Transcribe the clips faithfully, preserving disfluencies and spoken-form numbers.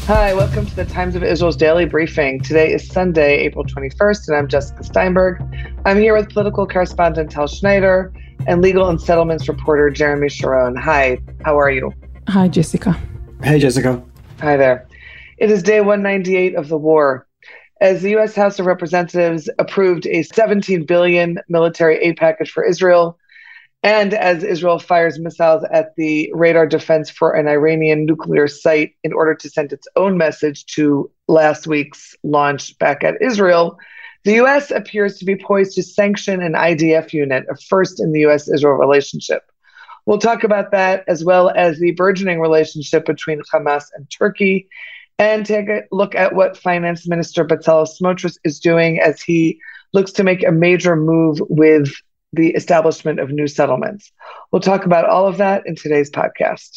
Hi, welcome to the Times of Israel's daily briefing. Today is Sunday, April twenty-first, and I'm Jessica Steinberg. I'm here with political correspondent Tal Schneider and legal and settlements reporter Jeremy Sharon. Hi, how are you? Hi, Jessica. Hey, Jessica. Hi there. It is day one ninety-eight of the war. As the U S House of Representatives approved a seventeen billion dollars military aid package for Israel, and as Israel fires missiles at the radar defense for an Iranian nuclear site in order to send its own message to last week's launch back at Israel, the U S appears to be poised to sanction an I D F unit, a first in the U S Israel relationship. We'll talk about that, as well as the burgeoning relationship between Hamas and Turkey, and take a look at what Finance Minister Bezalel Smotrich is doing as he looks to make a major move with the establishment of new settlements. We'll talk about all of that in today's podcast.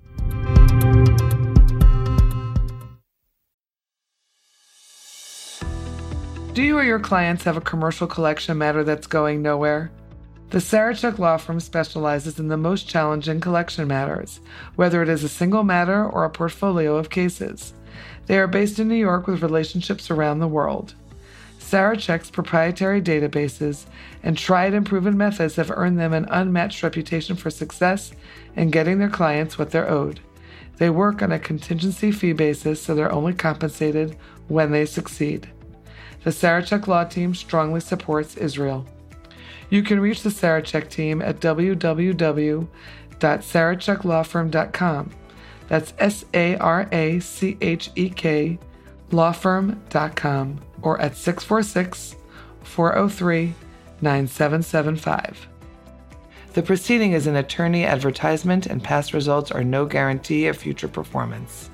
Do you or your clients have a commercial collection matter that's going nowhere? The Sarachek Law Firm specializes in the most challenging collection matters, whether it is a single matter or a portfolio of cases. They are based in New York with relationships around the world. Sarachek's proprietary databases and tried and proven methods have earned them an unmatched reputation for success in getting their clients what they're owed. They work on a contingency fee basis, so they're only compensated when they succeed. The Sarachek Law Team strongly supports Israel. You can reach the Sarachek team at w w w dot sarachek law firm dot com. That's S A R A C H E K law firm dot com, or at six four six, four oh three, nine seven seven five. The proceeding is an attorney advertisement, and past results are no guarantee of future performance.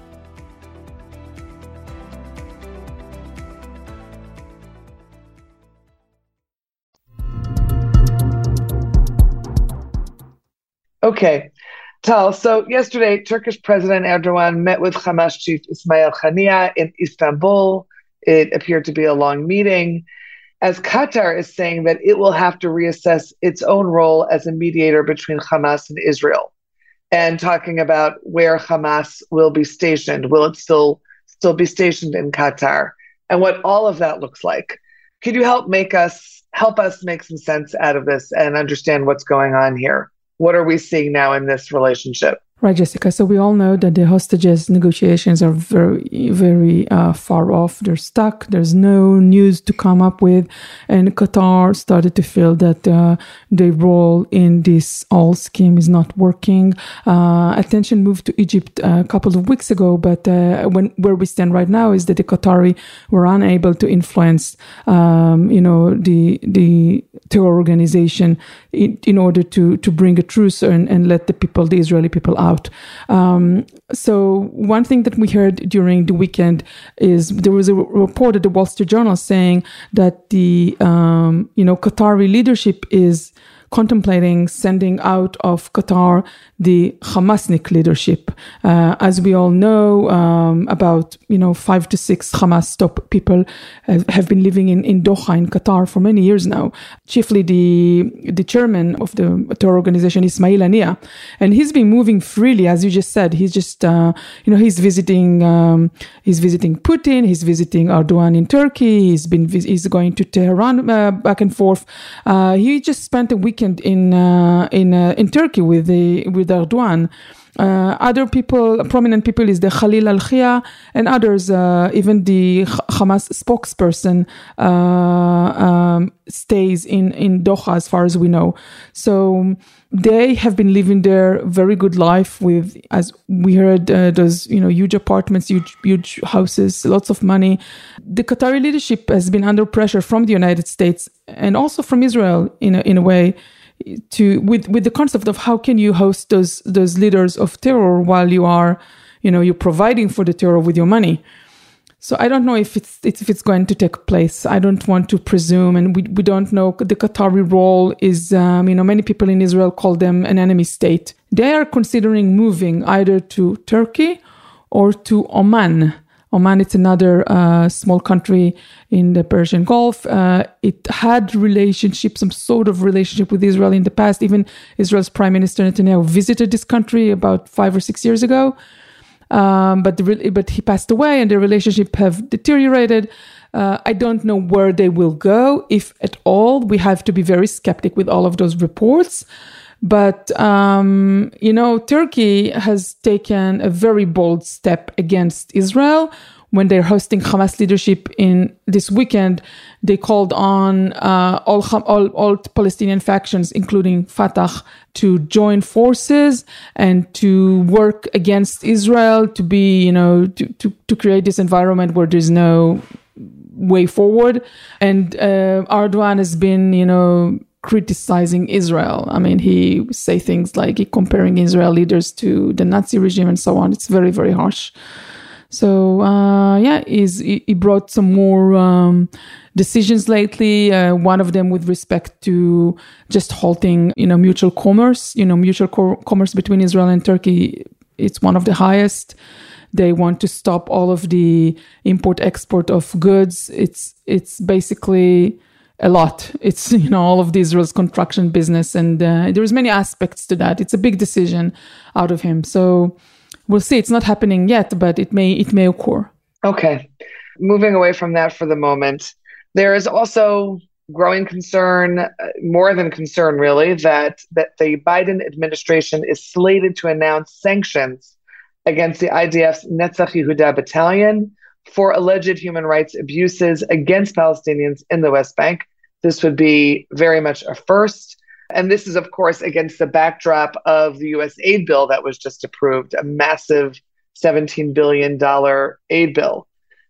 Okay, Tal, so yesterday, Turkish President Erdogan met with Hamas chief Ismail Haniyeh in Istanbul. It appeared to be a long meeting, as Qatar is saying that it will have to reassess its own role as a mediator between Hamas and Israel, and talking about where Hamas will be stationed. Will it still still be stationed in Qatar, and what all of that looks like? Could you help make us help us make some sense out of this and understand what's going on here? What are we seeing now in this relationship? Right, Jessica. So we all know that the hostages negotiations are very, very uh, far off. They're stuck. There's no news to come up with. And Qatar started to feel that uh, their role in this whole scheme is not working. Uh, attention moved to Egypt a couple of weeks ago, but uh, when where we stand right now is that the Qatari were unable to influence, um, you know, the the terror organization in, in order to to bring a truce and, and let the people, the Israeli people, out. Out. Um, so one thing that we heard during the weekend is there was a report at the Wall Street Journal saying that the um, you know Qatari leadership is contemplating sending out of Qatar the Hamasnik leadership. Uh, as we all know, um, about you know five to six Hamas top people have, have been living in, in Doha in Qatar for many years now. Chiefly the the chairman of the terror organization, Ismail Haniyeh, and he's been moving freely, as you just said. He's just uh, you know he's visiting um, he's visiting Putin, he's visiting Erdogan in Turkey, he's been he's going to Tehran uh, back and forth. Uh, he just spent a week in uh, in uh, in Turkey with the with Erdogan. Uh, other people, prominent people, is the Khalil Al-Khia and others. Uh, even the Hamas spokesperson uh, um, stays in in Doha, as far as we know. So they have been living their very good life with, as we heard, uh, those you know huge apartments, huge huge houses, lots of money. The Qatari leadership has been under pressure from the United States and also from Israel in a, in a way, to with with the concept of how can you host those those leaders of terror while you are, you know, you're providing for the terror with your money. So I don't know if it's, it's if it's going to take place. I don't want to presume, and we we don't know. The Qatari role is, um, you know, many people in Israel call them an enemy state. They are considering moving either to Turkey or to Oman. Oman, it's another uh, small country in the Persian Gulf. Uh, it had relationship, some sort of relationship with Israel in the past. Even Israel's Prime Minister Netanyahu visited this country about five or six years ago. um, but the, but he passed away, and the relationship have deteriorated. Uh, I don't know where they will go, if at all. We have to be very skeptic with all of those reports. But, um, you know, Turkey has taken a very bold step against Israel. When they're hosting Hamas leadership in this weekend, they called on uh, all, all all Palestinian factions, including Fatah, to join forces and to work against Israel, to be, you know, to, to, to create this environment where there's no way forward. And uh, Erdogan has been, you know, criticizing Israel. I mean, he say things like he comparing Israel leaders to the Nazi regime and so on. It's very, very harsh. So, uh, yeah, he's, he brought some more um, decisions lately. Uh, one of them with respect to just halting, you know, mutual commerce, you know, mutual co- commerce between Israel and Turkey. It's one of the highest. They want to stop all of the import-export of goods. It's it's basically a lot. It's, you know, all of the Israel's construction business, and uh, there's many aspects to that. It's a big decision out of him. So we'll see. It's not happening yet, but it may it may occur. Okay. Moving away from that for the moment, there is also growing concern, uh, more than concern really, that, that the Biden administration is slated to announce sanctions against the I D F's Netzach Yehuda battalion for alleged human rights abuses against Palestinians in the West Bank. This would be very much a first. And this is, of course, against the backdrop of the U S aid bill that was just approved, a massive seventeen billion dollars aid bill.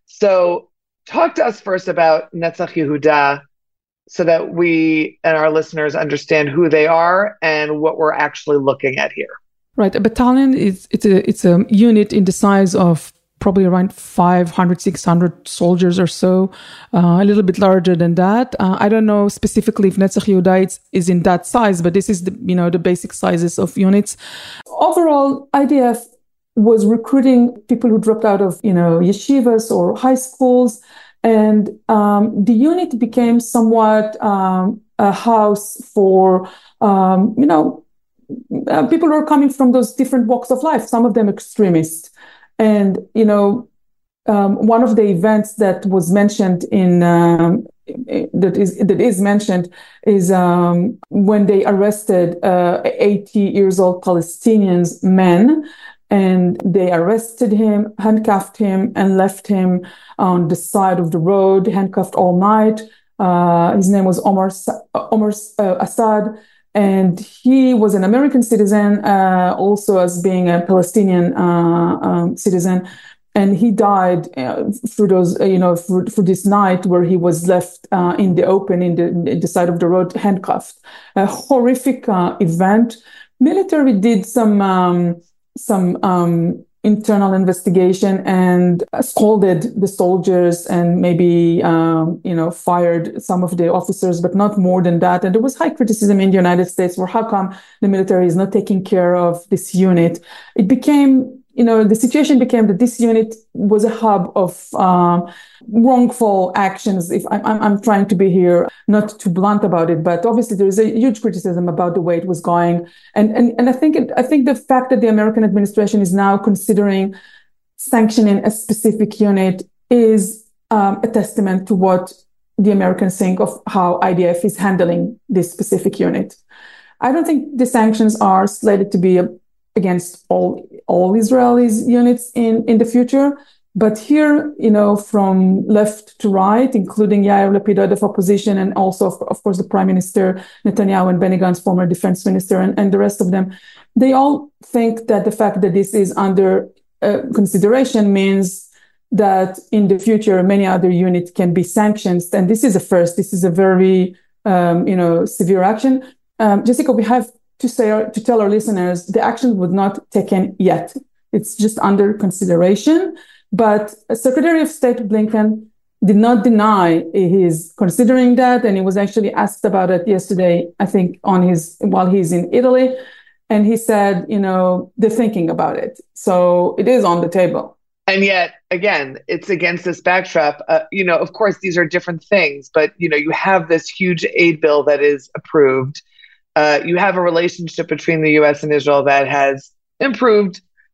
So talk to us first about Netzach Yehuda so that we and our listeners understand who they are and what we're actually looking at here. Right. A battalion is it's a it's a unit in the size of probably around five hundred, six hundred soldiers or so, uh, a little bit larger than that. Uh, I don't know specifically if Netzach Yehuda is, is in that size, but this is the, you know, the basic sizes of units. Overall, I D F was recruiting people who dropped out of, you know, yeshivas or high schools. And um, the unit became somewhat um, a house for, um, you know, uh, people who are coming from those different walks of life, some of them extremists. And, you know, um, one of the events that was mentioned in, um, that is that is mentioned is um, when they arrested uh, eighty years old Palestinians men, and they arrested him, handcuffed him, and left him on the side of the road, handcuffed all night. Uh, his name was Omar Omar uh, Assad. And he was an American citizen, uh, also as being a Palestinian uh, um, citizen. And he died uh, through those, uh, you know, for, for this night where he was left uh, in the open, in the, in the side of the road, handcuffed. A horrific uh, event. Military did some um, some um, internal investigation and scolded the soldiers and maybe, um, you know, fired some of the officers, but not more than that. And there was high criticism in the United States for how come the military is not taking care of this unit. It became, you know, the situation became that this unit was a hub of um, wrongful actions. If I'm, I'm trying to be here not too blunt about it, but obviously there is a huge criticism about the way it was going. And and and I think it, I think the fact that the American administration is now considering sanctioning a specific unit is um, a testament to what the Americans think of how I D F is handling this specific unit. I don't think the sanctions are slated to be a against all all Israelis units in, in the future. But here, you know, from left to right, including Yair Lapid of opposition, and also, of, of course, the Prime Minister Netanyahu and Benny Gantz, former defense minister, and, and the rest of them, they all think that the fact that this is under uh, consideration means that in the future, many other units can be sanctioned. And this is a first. This is a very, um, you know, severe action. Um, Jessica, we have to say to tell our listeners the action was not taken yet. It's just under consideration. But Secretary of State Blinken did not deny he's considering that, and he was actually asked about it yesterday, I think, on his while he's in Italy, and he said, you know, they're thinking about it. So it is on the table. And yet, again, it's against this backdrop. Uh, you know, of course, these are different things, but, you know, you have this huge aid bill that is approved. Uh, you have a relationship between the U S and Israel that has improved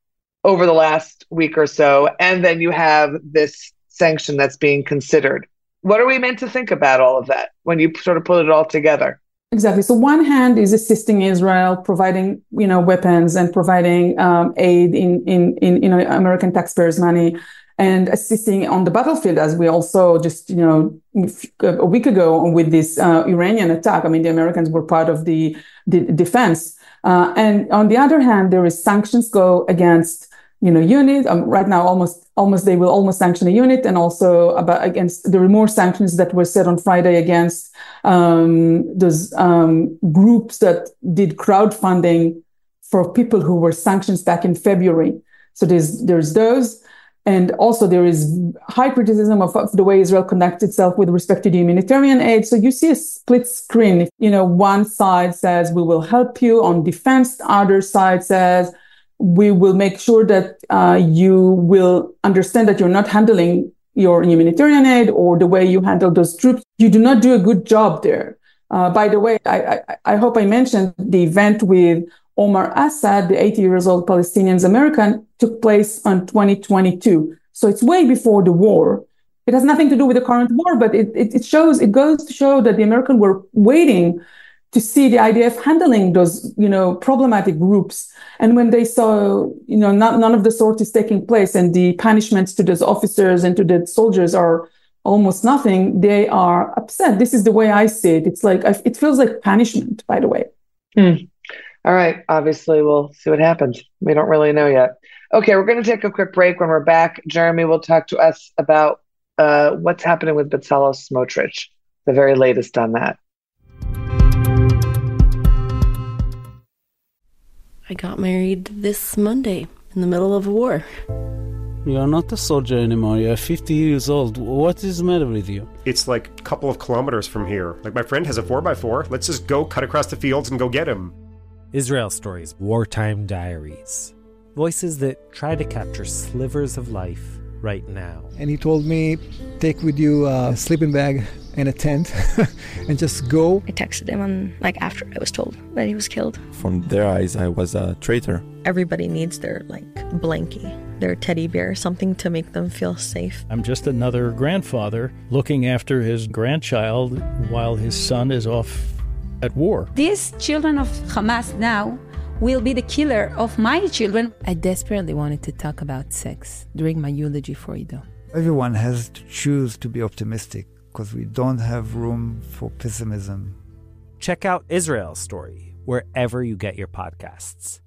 over the last week or so, and then you have this sanction that's being considered. What are we meant to think about all of that when you sort of put it all together? Exactly. So one hand is assisting Israel, providing, you know, weapons and providing um, aid in, in, in, you know, American taxpayers' money, and assisting on the battlefield, as we also just, you know, a week ago with this uh, Iranian attack. I mean, the Americans were part of the, the defense. Uh, and on the other hand, there is sanctions go against, you know, unit. Um, right now, almost, almost they will almost sanction a unit, and also about against there were more sanctions that were set on Friday against um, those um, groups that did crowdfunding for people who were sanctioned back in February. So there's there's those. And also there is high criticism of, of the way Israel conducts itself with respect to the humanitarian aid. So you see a split screen. If, you know, one side says, we will help you on defense. The other side says, we will make sure that uh, you will understand that you're not handling your humanitarian aid or the way you handle those troops. You do not do a good job there. Uh, by the way, I, I, I hope I mentioned the event with Omar Assad, the eighty years old Palestinian American, took place on twenty twenty-two. So it's way before the war. It has nothing to do with the current war, but it, it, it shows, it goes to show that the Americans were waiting to see the I D F handling those, you know, problematic groups. And when they saw, you know, not, none of the sort is taking place, and the punishments to those officers and to the soldiers are almost nothing, they are upset. This is the way I see it. It's like, it feels like punishment, by the way. Hmm. All right. Obviously, we'll see what happens. We don't really know yet. Okay, we're going to take a quick break. When we're back, Jeremy will talk to us about uh, what's happening with Bezalel Smotrich, the very latest on that. I got married this Monday in the middle of a war. You are not a soldier anymore. You are fifty years old. What is the matter with you? It's like a couple of kilometers from here. Like, my friend has a four by four. Let's just go cut across the fields and go get him. Israel Stories, Wartime Diaries. Voices that try to capture slivers of life right now. And he told me, take with you a sleeping bag and a tent and just go. I texted him on, like, after I was told that he was killed. From their eyes, I was a traitor. Everybody needs their, like, blankie, their teddy bear, something to make them feel safe. I'm just another grandfather looking after his grandchild while his son is off at war. These children of Hamas now will be the killer of my children. I desperately wanted to talk about sex during my eulogy for Ido. Everyone has to choose to be optimistic, because we don't have room for pessimism. Check out Israel Story wherever you get your podcasts.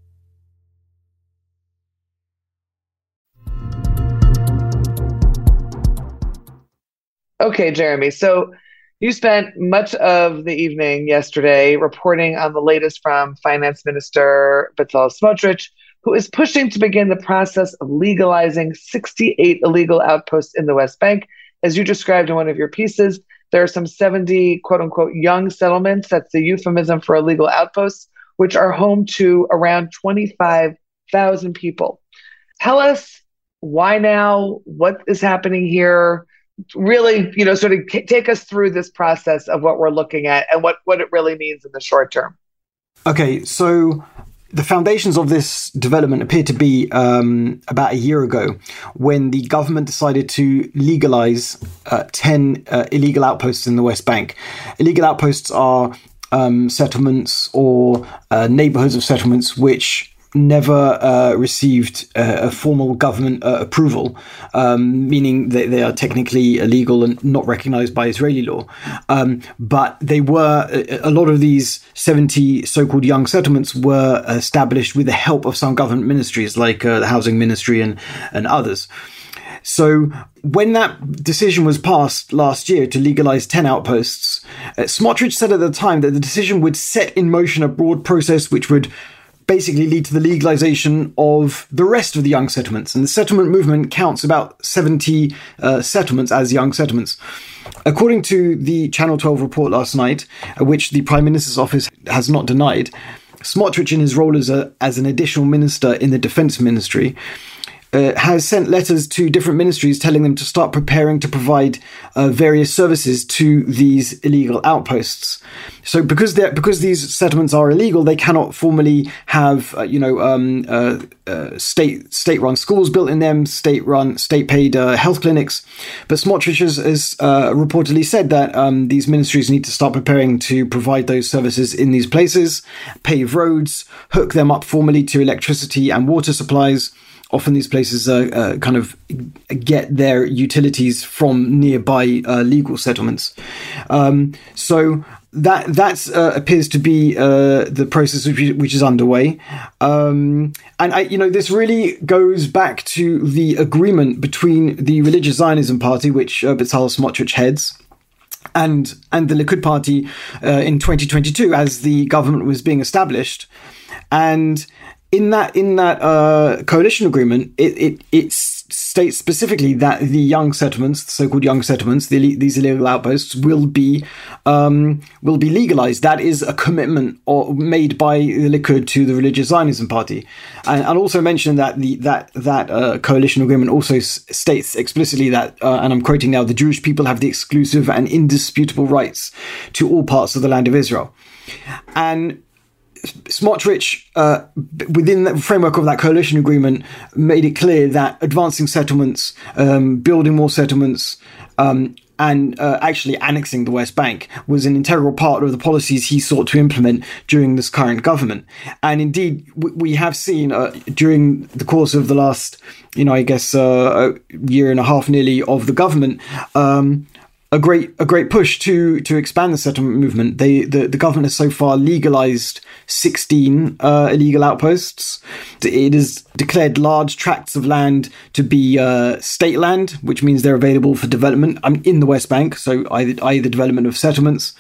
Okay, Jeremy. So you spent much of the evening yesterday reporting on the latest from Finance Minister Bezalel Smotrich, who is pushing to begin the process of legalizing sixty-eight illegal outposts in the West Bank. As you described in one of your pieces, there are some seventy, quote unquote, young settlements. That's the euphemism for illegal outposts, which are home to around twenty-five thousand people. Tell us why now, what is happening here? Really, you know, sort of take us through this process of what we're looking at and what, what it really means in the short term. Okay, so the foundations of this development appear to be um, about a year ago, when the government decided to legalize uh, ten uh, illegal outposts in the West Bank. Illegal outposts are um, settlements or uh, neighborhoods of settlements which never uh, received uh, a formal government uh, approval, um, meaning that they are technically illegal and not recognized by Israeli law. Um, but they were, a lot of these seventy so-called young settlements were established with the help of some government ministries like uh, the Housing Ministry and, and others. So when that decision was passed last year to legalize ten outposts, uh, Smotrich said at the time that the decision would set in motion a broad process which would basically lead to the legalization of the rest of the young settlements. And the settlement movement counts about seventy uh, settlements as young settlements. According to the Channel twelve report last night, uh, which the Prime Minister's office has not denied, Smotrich, in his role as, a, as an additional minister in the Defense Ministry, uh, has sent letters to different ministries telling them to start preparing to provide uh, various services to these illegal outposts. So because they because these settlements are illegal, they cannot formally have uh, you know um, uh, uh, state state run schools built in them, state run state paid uh, health clinics. But Smotrich has, has uh, reportedly said that um, these ministries need to start preparing to provide those services in these places, pave roads, hook them up formally to electricity and water supplies. Often these places uh, uh, kind of get their utilities from nearby uh, legal settlements. Um, so that that uh, appears to be uh, the process which, which is underway. Um, and, I, you know, this really goes back to the agreement between the Religious Zionism Party, which uh, Bezalel Smotrich heads, and and the Likud party uh, in twenty twenty-two as the government was being established. And in that in that uh, coalition agreement, it, it it states specifically that the young settlements, the so-called young settlements, the, these illegal outposts, will be um, will be legalized. That is a commitment or made by the Likud to the Religious Zionism Party, and, and also mention that the that that uh, coalition agreement also s- states explicitly that, uh, and I'm quoting now, the Jewish people have the exclusive and indisputable rights to all parts of the land of Israel, and Smotrich, uh, within the framework of that coalition agreement, made it clear that advancing settlements, um, building more settlements, um, and uh, actually annexing the West Bank was an integral part of the policies he sought to implement during this current government. And indeed, w- we have seen uh, during the course of the last, you know, I guess, uh, a year and a half nearly of the government, um, a great a great push to to expand the settlement movement. They the, the government has so far legalized sixteen uh, illegal outposts. It has declared large tracts of land to be uh, state land, which means they're available for development um, in the West Bank, so either, either the development of settlements.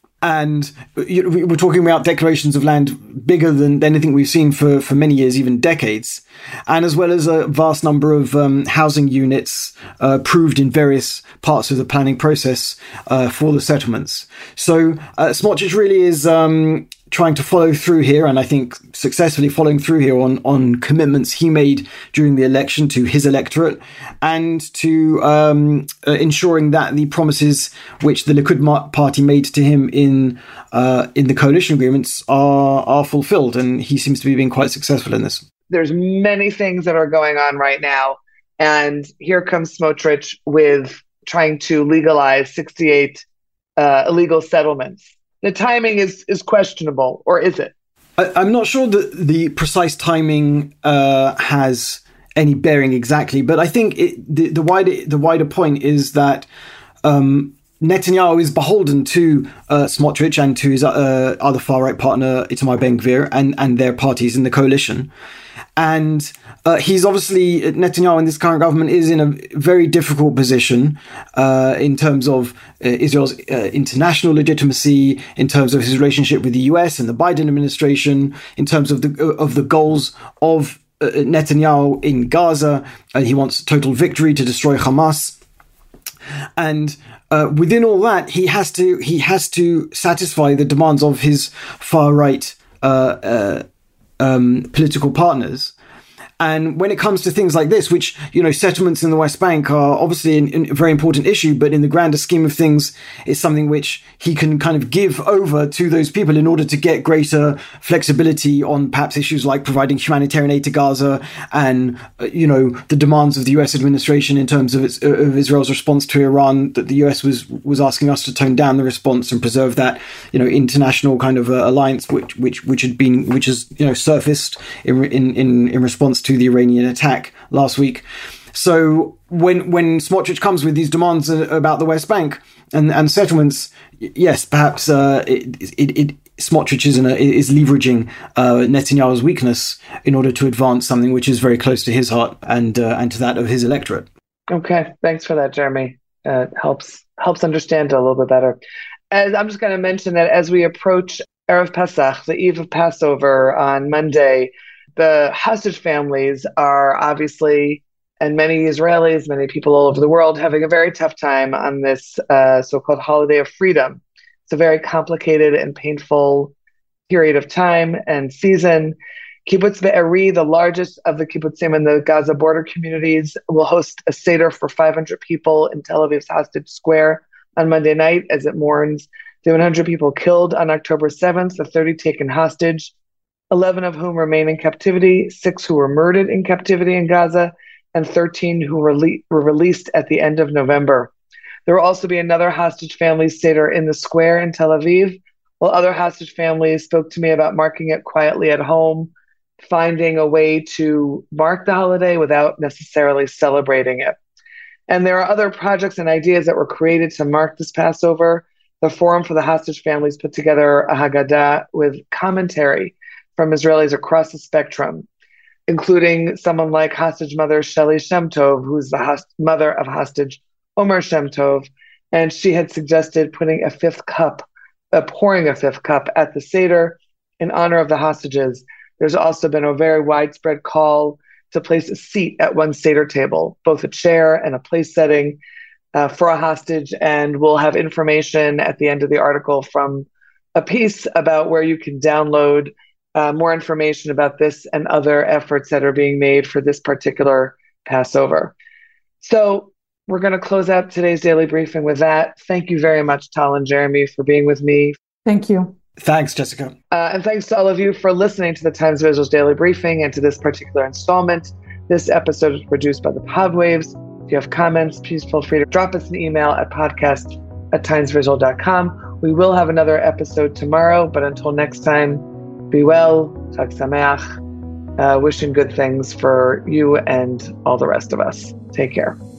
And you know, we're talking about declarations of land bigger than anything we've seen for, for many years, even decades, and as well as a vast number of um, housing units uh, approved in various parts of the planning process uh, for the settlements. So uh, Smotrich really is um, trying to follow through here, and I think successfully following through here on, on commitments he made during the election to his electorate, and to um, uh, ensuring that the promises which the Likud party made to him in uh, in the coalition agreements are are fulfilled, and he seems to be being quite successful in this. There's many things that are going on right now, and here comes Smotrich with trying to legalize sixty-eight uh, illegal settlements. The timing is, is questionable, or is it? I, I'm not sure that the precise timing uh, has any bearing exactly, but I think it, the, the wider the wider point is that um, Netanyahu is beholden to uh, Smotrich and to his uh, other far-right partner, Itamar Ben-Gvir, and, and their parties in the coalition. And uh, he's obviously, Netanyahu in this current government is in a very difficult position uh, in terms of uh, Israel's uh, international legitimacy, in terms of his relationship with the U S and the Biden administration, in terms of the of the goals of uh, Netanyahu in Gaza. Uh, he wants total victory to destroy Hamas. And uh, within all that, he has to he has to satisfy the demands of his far right uh, uh, um, political partners. And when it comes to things like this, which, you know, settlements in the West Bank are obviously an, a very important issue, but in the grander scheme of things, it's something which he can kind of give over to those people in order to get greater flexibility on perhaps issues like providing humanitarian aid to Gaza and, uh, you know, the demands of the U S administration in terms of its of Israel's response to Iran, that the U S was was asking us to tone down the response and preserve that, you know, international kind of uh, alliance which which which had been which has, you know, surfaced in in in, in response to the Iranian attack last week. So when when Smotrich comes with these demands about the West Bank and, and settlements, yes, perhaps uh, it, it, it Smotrich is, in a, is leveraging uh, Netanyahu's weakness in order to advance something which is very close to his heart and uh, and to that of his electorate. Okay, thanks for that, Jeremy. Uh, helps helps understand it a little bit better. As I'm just going to mention that as we approach Erev Pesach, the eve of Passover on Monday, the hostage families are obviously, and many Israelis, many people all over the world, having a very tough time on this uh, so-called holiday of freedom. It's a very complicated and painful period of time and season. Kibbutz Be'eri, the largest of the kibbutzim in the Gaza border communities, will host a Seder for five hundred people in Tel Aviv's Hostage Square on Monday night as it mourns the one hundred people killed on October seventh, the thirty taken hostage, eleven of whom remain in captivity, six who were murdered in captivity in Gaza, and thirteen who were, le- were released at the end of November. There will also be another hostage family Seder in the square in Tel Aviv, while other hostage families spoke to me about marking it quietly at home, finding a way to mark the holiday without necessarily celebrating it. And there are other projects and ideas that were created to mark this Passover. The Forum for the Hostage Families put together a Haggadah with commentary from Israelis across the spectrum, including someone like hostage mother Shelley Shem Tov, who's the host- mother of hostage Omer Shem Tov, and she had suggested putting a fifth cup, uh, pouring a fifth cup at the Seder in honor of the hostages. There's also been a very widespread call to place a seat at one Seder table, both a chair and a place setting uh, for a hostage. And we'll have information at the end of the article from a piece about where you can download uh, more information about this and other efforts that are being made for this particular Passover. So we're going to close out today's daily briefing with that. Thank you very much, Tal and Jeremy, for being with me. Thank you. Thanks, Jessica. Uh, and thanks to all of you for listening to the Times of Israel's Daily Briefing and to this particular installment. This episode was produced by the Podwaves. If you have comments, please feel free to drop us an email at podcast at timesofisrael dot com. We will have another episode tomorrow, but until next time, be well, Chag Sameach, uh, wishing good things for you and all the rest of us. Take care.